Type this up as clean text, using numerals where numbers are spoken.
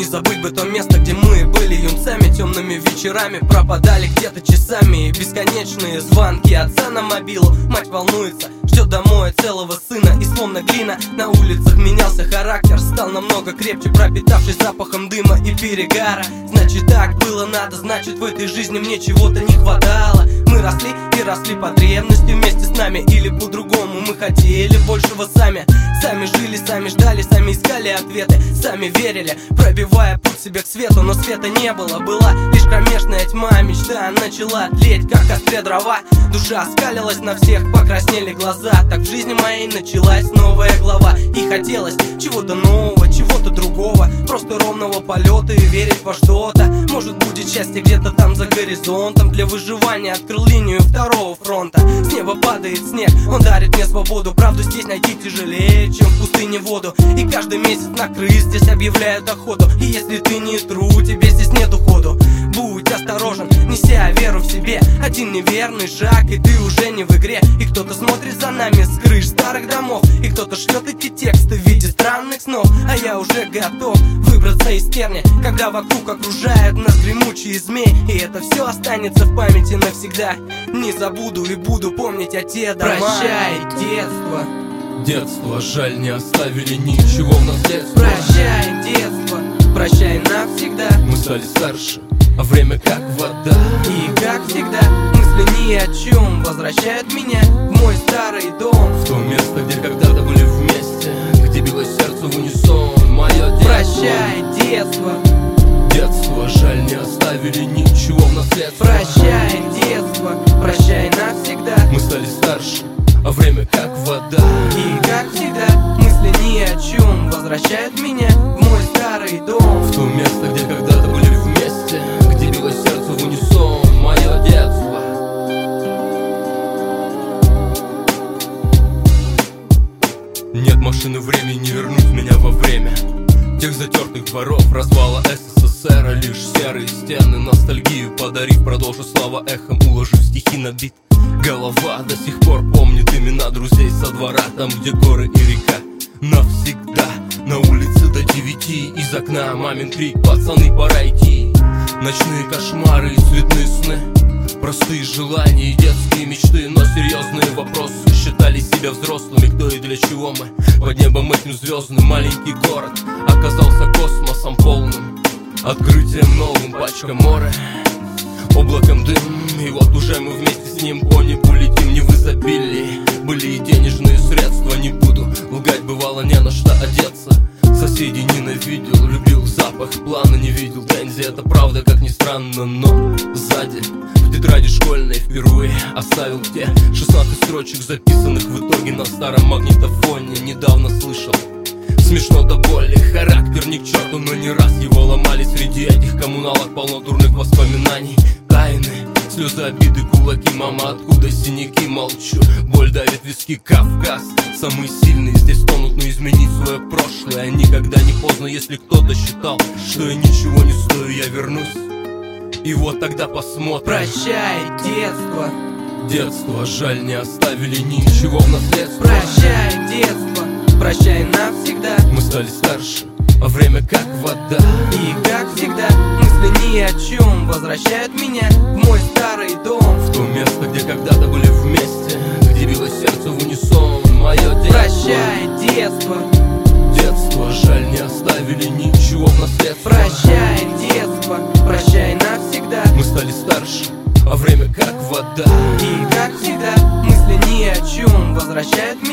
забыть бы то место, где мы были юнцами. Темными вечерами пропадали где-то часами. Бесконечные звонки отца на мобилу. Мать волнуется, ждет домой целого сына. И словно глина на улицах менялся характер. Стал намного крепче, пропитавшись запахом дыма и перегара. Значит, так было надо, значит, в этой жизни мне чего-то не хватало. Мы росли и росли потребности вместе с нами. Или по-другому, мы хотели большего сами. Сами жили, сами ждали, сами искали ответы. Сами верили, пробивая путь себе к свету. Но света не было, была лишь кромешная тьма. Мечта начала тлеть, как в костре дрова. Душа оскалилась на всех, покраснели глаза. Так в жизни моей началась новая глава. И хотелось чего-то нового, чего-то другого. Просто ровного полета и верить во что-то. Может, будет счастье где-то там за горизонтом. Для выживания открыл линию второго фронта. С неба падает снег, он дарит мне свободу. Правду здесь найти тяжелее, чем в пустыне воду. И каждый месяц на крыс здесь объявляют охоту. И если ты не true, тебе здесь нет уходу. Будь осторожен, неся веру в себе. Один неверный шаг, и ты уже не в игре. И кто-то смотрит за нами с крыш старых домов. И кто-то шлет эти тексты в виде странных снов. А я уже готов выбраться из терни, когда вокруг окружают нас гремучие змеи. И это все останется в памяти навсегда. Не забуду и буду помнить о те дома. Прощай, детство. Детство, жаль, не оставили ничего в наследство. Прощай, детство, прощай навсегда. Мы стали старше, а время как вода. И как всегда, мысли ни о чем возвращают меня в мой старый дом. В то место, где когда-то были вместе, где билось сердце в унисон. Мое детство. Прощай, детство. Детство, жаль, не оставили ничего в наследство. Прощай, детство, прощай навсегда. Мы стали старше, а время как вода. И как всегда, мысли ни о чем возвращают меня в мой старый дом. В то место, где когда-то были вместе, где билось сердце в унисон. Мое детство. Нет машины времени, не вернуть меня во время тех затертых дворов, развала СССР. Лишь серые стены, ностальгию подарив, продолжу слава эхом, уложив стихи на бит. Голова до сих пор помнит имена друзей со двора, там, где горы и река. Навсегда на улице до 9, из окна мамин крик: пацаны, пора идти. Ночные кошмары и цветные сны, простые желания и детские мечты. Но серьезные вопросы, считали себя взрослыми. Кто и для чего мы под небом этим звездным? Маленький город оказался космосом полным, открытием новым, пачка море, облаком дым. И вот уже мы вместе с ним по небу летим. Не в изобилии были и денежные средства. Не буду лгать, бывало не на что одеться. Соседей ненавидел, любил запах, плана не видел. Дэнзи, это правда, как ни странно. Но сзади в тетради школьной впервые оставил те 16 строчек, записанных в итоге на старом магнитофоне. Недавно слышал, смешно до боли, характер ни к черту, но не раз его ломали. Среди этих коммуналок полно дурных воспоминаний, тайны, слезы, обиды, кулаки. Мама, откуда синяки? Молчу, боль давит виски. Кавказ, самые сильные здесь тонут, но изменить свое прошлое никогда не поздно. Если кто-то считал, что я ничего не стою, я вернусь, и вот тогда посмотрим. Прощай, детство. Детство, жаль, не оставили ничего в наследство. Прощай, детство, прощай навсегда. Мы стали старше, а время как вода. И как всегда, мысли ни о чем возвращают меня в мой старый дом. В то место, где когда-то были вместе, где билось сердце в унисон. Мое детство. Прощай, детство. Детство, жаль, не оставили ничего в наследство. Прощай, детство, прощай навсегда. Мы стали старше, а время как вода. И как всегда, мысли ни о чем возвращают меня